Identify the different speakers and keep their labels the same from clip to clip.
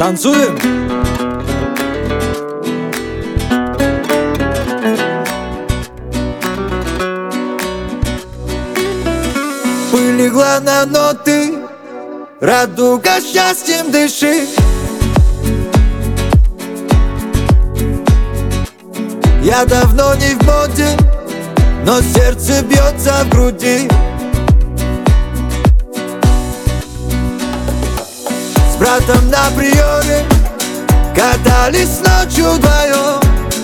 Speaker 1: Танцуем! Легла на ноты, радуга счастьем дыши. Я давно не в моде, но сердце бьется в груди. С братом на приоре катались ночью вдвоем.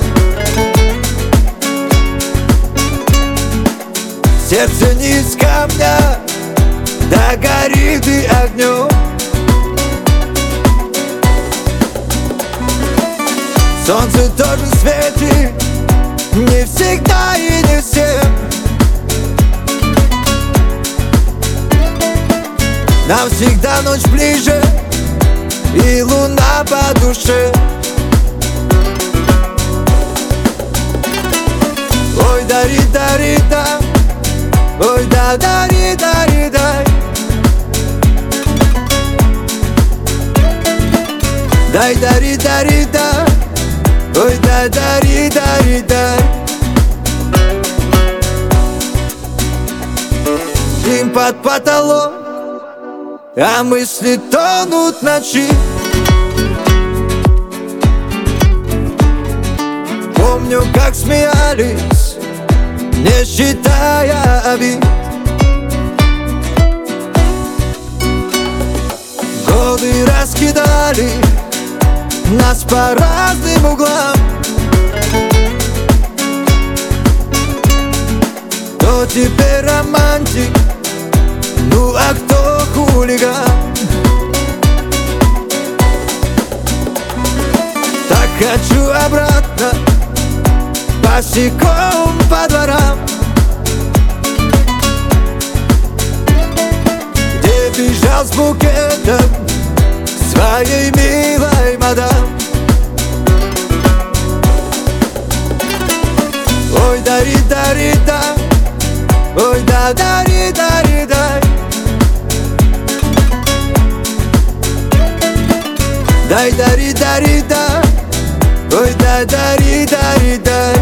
Speaker 1: Сердце не из камня, да горит и огнем. Солнце тоже светит, не всегда и не всем. Нам всегда ночь ближе и луна по душе. Ой, дари-дари-да, ой, да-дари-дари-дай. Дай, дари, дари, да, ой, дай, дари, дари, дай. Дым под потолок, а мысли тонут в ночи. Помню, как смеялись, не считая обид. Годы раскидали нас по разным углам. Кто теперь романтик, ну а кто хулиган? Так хочу обратно, босиком по дворам, где бежал с букетом к своей милой мадам. Ой, дари, дари, да, ой, да, дари, дари, дай. Дай, дари, дари, да, ой, да, дари, дари, дай.